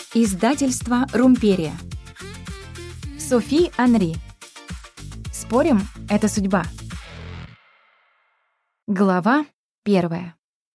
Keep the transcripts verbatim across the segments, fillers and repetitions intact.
Издательство «Румперия». Софи Анри. Спорим, это судьба. Глава первая.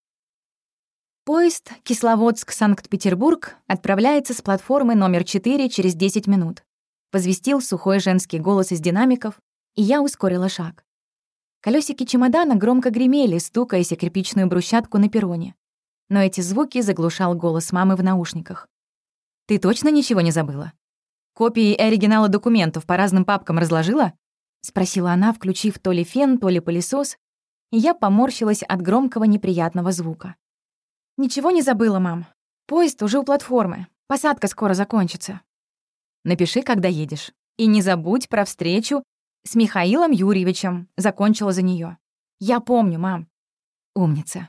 Поезд Кисловодск-Санкт-Петербург отправляется с платформы номер четыре через десять минут. Возвестил сухой женский голос из динамиков, и я ускорила шаг. Колёсики чемодана громко гремели, стукаясь о кирпичную брусчатку на перроне. Но эти звуки заглушал голос мамы в наушниках. «Ты точно ничего не забыла? Копии и оригиналы документов по разным папкам разложила?» — спросила она, включив то ли фен, то ли пылесос, и я поморщилась от громкого неприятного звука. «Ничего не забыла, мам. Поезд уже у платформы. Посадка скоро закончится». «Напиши, когда едешь. И не забудь про встречу с Михаилом Юрьевичем», — закончила за неё. «Я помню, мам». «Умница».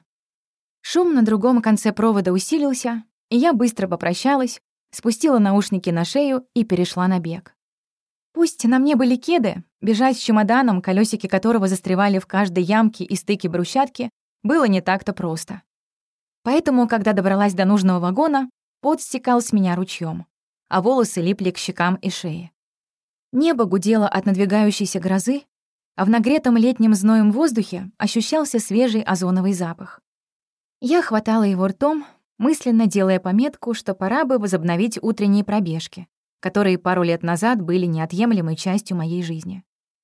Шум на другом конце провода усилился, и я быстро попрощалась, спустила наушники на шею и перешла на бег. Пусть на мне были кеды, бежать с чемоданом, колёсики которого застревали в каждой ямке и стыке брусчатки, было не так-то просто. Поэтому, когда добралась до нужного вагона, пот стекал с меня ручьём, а волосы липли к щекам и шее. Небо гудело от надвигающейся грозы, а в нагретом летним зноем воздухе ощущался свежий озоновый запах. Я хватала его ртом, мысленно делая пометку, что пора бы возобновить утренние пробежки, которые пару лет назад были неотъемлемой частью моей жизни.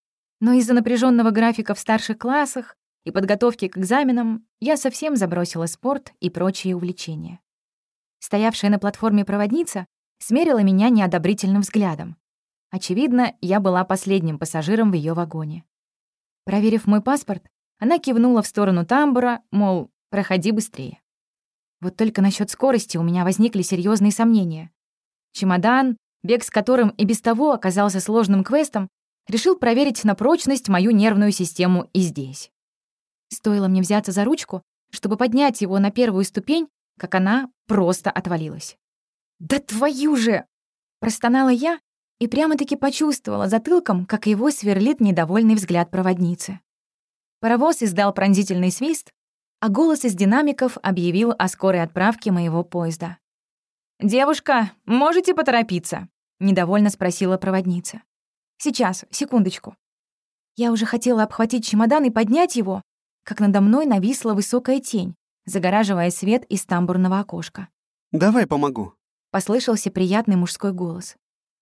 Но из-за напряженного графика в старших классах и подготовки к экзаменам я совсем забросила спорт и прочие увлечения. Стоявшая на платформе проводница смерила меня неодобрительным взглядом. Очевидно, я была последним пассажиром в ее вагоне. Проверив мой паспорт, она кивнула в сторону тамбура, мол, проходи быстрее. Вот только насчет скорости у меня возникли серьезные сомнения. Чемодан, бег с которым и без того оказался сложным квестом, решил проверить на прочность мою нервную систему и здесь. Стоило мне взяться за ручку, чтобы поднять его на первую ступень, как она просто отвалилась. «Да твою же!» — простонала я и прямо-таки почувствовала затылком, как его сверлит недовольный взгляд проводницы. Паровоз издал пронзительный свист, а голос из динамиков объявил о скорой отправке моего поезда. «Девушка, можете поторопиться?» — недовольно спросила проводница. «Сейчас, секундочку». Я уже хотела обхватить чемодан и поднять его, как надо мной нависла высокая тень, загораживая свет из тамбурного окошка. «Давай помогу», — послышался приятный мужской голос.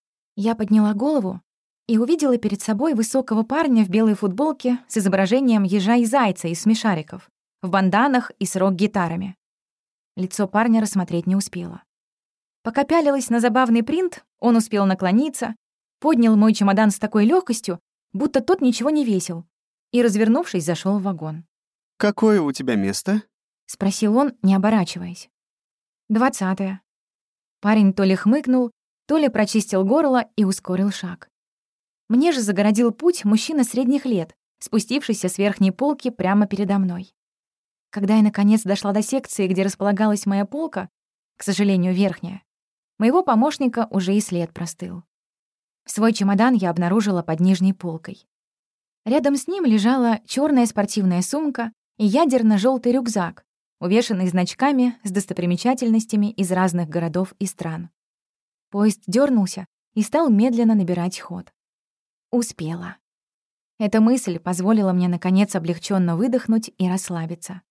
Я подняла голову и увидела перед собой высокого парня в белой футболке с изображением ежа и зайца из смешариков, в банданах и с рок-гитарами. Лицо парня рассмотреть не успела. Пока пялилась на забавный принт, он успел наклониться, поднял мой чемодан с такой легкостью, будто тот ничего не весил, и, развернувшись, зашел в вагон. «Какое у тебя место?» — спросил он, не оборачиваясь. «Двадцатое». Парень то ли хмыкнул, то ли прочистил горло и ускорил шаг. Мне же загородил путь мужчина средних лет, спустившийся с верхней полки прямо передо мной. Когда я, наконец, дошла до секции, где располагалась моя полка, к сожалению, верхняя, моего помощника уже и след простыл. Свой чемодан я обнаружила под нижней полкой. Рядом с ним лежала черная спортивная сумка и ядерно-желтый рюкзак, увешанный значками с достопримечательностями из разных городов и стран. Поезд дернулся и стал медленно набирать ход. Успела. Эта мысль позволила мне, наконец, облегченно выдохнуть и расслабиться.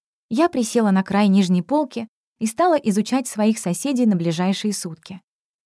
Я присела на край нижней полки и стала изучать своих соседей на ближайшие сутки.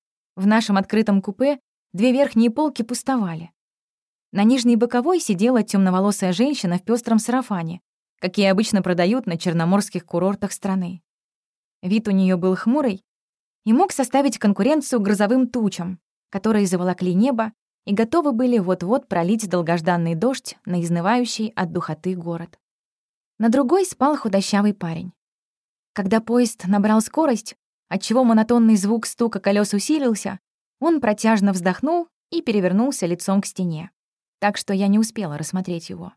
В нашем открытом купе две верхние полки пустовали. На нижней боковой сидела темноволосая женщина в пестром сарафане, какие обычно продают на черноморских курортах страны. Вид у нее был хмурый и мог составить конкуренцию грозовым тучам, которые заволокли небо и готовы были вот-вот пролить долгожданный дождь на изнывающий от духоты город. На другой спал худощавый парень. Когда поезд набрал скорость, отчего монотонный звук стука колес усилился, он протяжно вздохнул и перевернулся лицом к стене, так что я не успела рассмотреть его.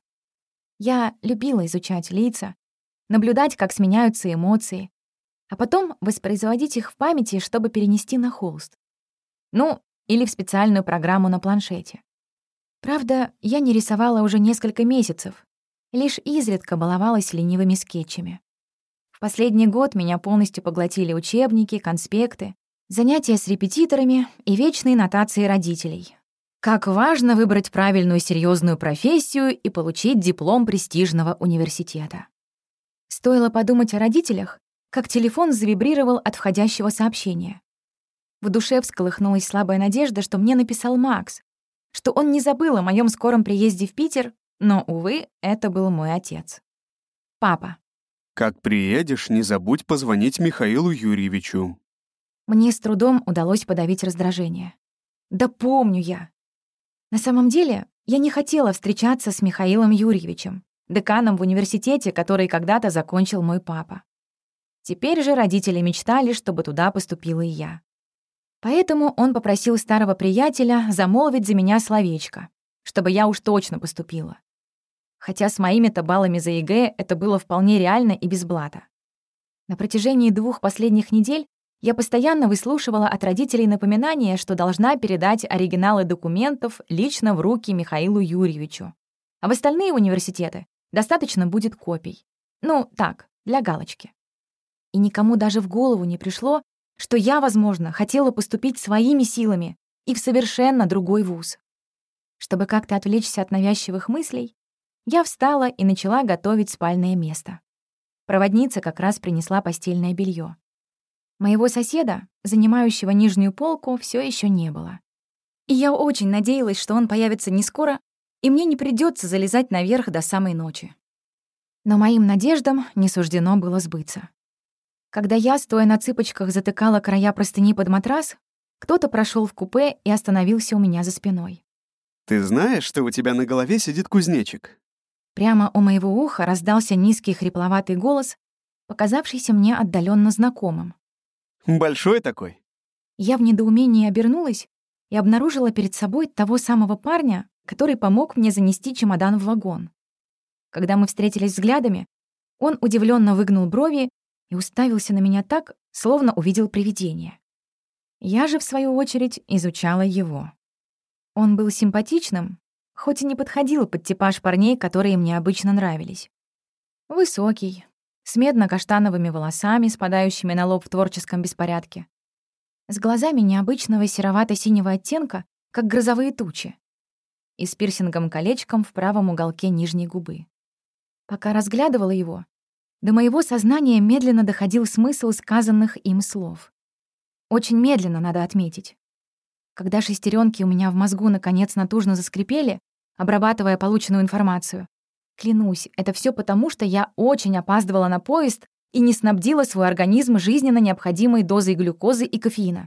Я любила изучать лица, наблюдать, как сменяются эмоции, а потом воспроизводить их в памяти, чтобы перенести на холст. Ну, или в специальную программу на планшете. Правда, я не рисовала уже несколько месяцев, лишь изредка баловалась ленивыми скетчами. В последний год меня полностью поглотили учебники, конспекты, Занятия с репетиторами и вечные нотации родителей. Как важно выбрать правильную серьезную профессию и получить диплом престижного университета. Стоило подумать о родителях, как телефон завибрировал от входящего сообщения. В душе всколыхнулась слабая надежда, что мне написал Макс, что он не забыл о моем скором приезде в Питер, но, увы, это был мой отец. Папа. Как приедешь, не забудь позвонить Михаилу Юрьевичу. Мне с трудом удалось подавить раздражение. Да помню я. На самом деле, я не хотела встречаться с Михаилом Юрьевичем, деканом в университете, который когда-то закончил мой папа. Теперь же родители мечтали, чтобы туда поступила и я. Поэтому он попросил старого приятеля замолвить за меня словечко, чтобы я уж точно поступила. Хотя с моими-то баллами за ЕГЭ это было вполне реально и без блата. На протяжении двух последних недель я постоянно выслушивала от родителей напоминание, что должна передать оригиналы документов лично в руки Михаилу Юрьевичу. А в остальные университеты достаточно будет копий. Ну, так, для галочки. И никому даже в голову не пришло, что я, возможно, хотела поступить своими силами и в совершенно другой вуз. Чтобы как-то отвлечься от навязчивых мыслей, я встала и начала готовить спальное место. Проводница как раз принесла постельное белье. Моего соседа, занимающего нижнюю полку, все еще не было. И я очень надеялась, что он появится не скоро, и мне не придется залезать наверх до самой ночи. Но моим надеждам не суждено было сбыться. Когда я, стоя на цыпочках, затыкала края простыни под матрас, кто-то прошел в купе и остановился у меня за спиной. Ты знаешь, что у тебя на голове сидит кузнечик? Прямо у моего уха раздался низкий хрипловатый голос, показавшийся мне отдаленно знакомым. Большой такой. Я в недоумении обернулась и обнаружила перед собой того самого парня, который помог мне занести чемодан в вагон. Когда мы встретились взглядами, он удивленно выгнул брови и уставился на меня так, словно увидел привидение. Я же, в свою очередь, изучала его. Он был симпатичным, хоть и не подходил под типаж парней, которые мне обычно нравились. Высокий, с медно-каштановыми волосами, спадающими на лоб в творческом беспорядке, с глазами необычного серовато-синего оттенка, как грозовые тучи, и с пирсингом-колечком в правом уголке нижней губы. Пока разглядывала его, до моего сознания медленно доходил смысл сказанных им слов. Очень медленно, надо отметить. Когда шестеренки у меня в мозгу наконец натужно заскрипели, обрабатывая полученную информацию, клянусь, это все потому, что я очень опаздывала на поезд и не снабдила свой организм жизненно необходимой дозой глюкозы и кофеина.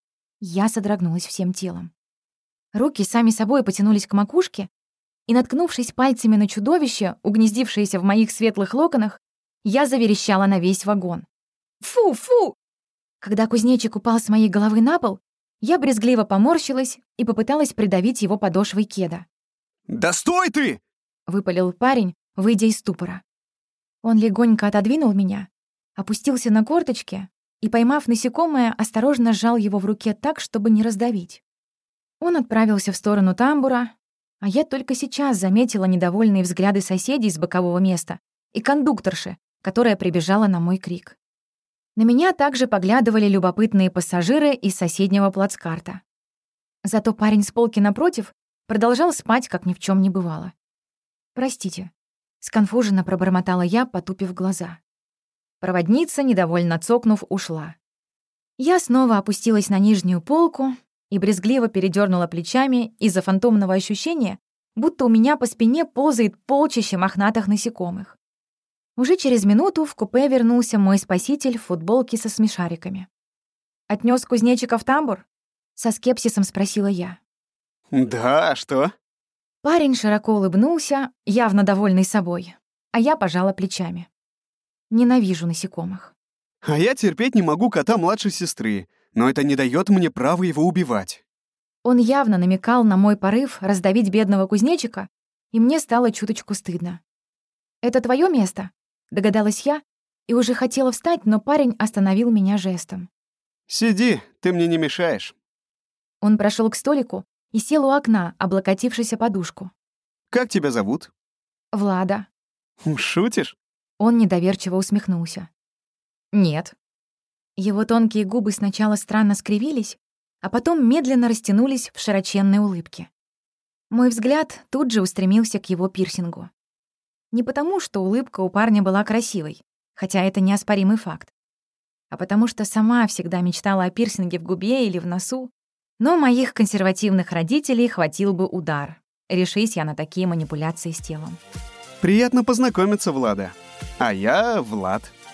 Я содрогнулась всем телом. Руки сами собой потянулись к макушке, и, наткнувшись пальцами на чудовище, угнездившееся в моих светлых локонах, я заверещала на весь вагон. «Фу, фу!» Когда кузнечик упал с моей головы на пол, я брезгливо поморщилась и попыталась придавить его подошвой кеда. «Да стой ты!» — выпалил парень, выйдя из ступора. Он легонько отодвинул меня, опустился на корточки и, поймав насекомое, осторожно сжал его в руке так, чтобы не раздавить. Он отправился в сторону тамбура, а я только сейчас заметила недовольные взгляды соседей с бокового места и кондукторши, которая прибежала на мой крик. На меня также поглядывали любопытные пассажиры из соседнего плацкарта. Зато парень с полки напротив продолжал спать, как ни в чем не бывало. «Простите», — сконфуженно пробормотала я, потупив глаза. Проводница, недовольно цокнув, ушла. Я снова опустилась на нижнюю полку и брезгливо передернула плечами из-за фантомного ощущения, будто у меня по спине ползает полчище мохнатых насекомых. Уже через минуту в купе вернулся мой спаситель в футболке со смешариками. «Отнёс кузнечика в тамбур?» — со скепсисом спросила я. Да, а что? Парень широко улыбнулся, явно довольный собой, а я пожала плечами. Ненавижу насекомых. А я терпеть не могу кота младшей сестры, но это не дает мне права его убивать. Он явно намекал на мой порыв раздавить бедного кузнечика, и мне стало чуточку стыдно. «Это твое место?» — догадалась я, и уже хотела встать, но парень остановил меня жестом. Сиди, ты мне не мешаешь. Он прошел к столику и сел у окна, облокотившись о подушку. Как тебя зовут? «Влада». Шутишь? Он недоверчиво усмехнулся. «Нет». Его тонкие губы сначала странно скривились, а потом медленно растянулись в широченной улыбке. Мой взгляд тут же устремился к его пирсингу. Не потому, что улыбка у парня была красивой, хотя это неоспоримый факт, а потому что сама всегда мечтала о пирсинге в губе или в носу, но моих консервативных родителей хватил бы удар. Решись я на такие манипуляции с телом. Приятно познакомиться, Влада. А я Влад.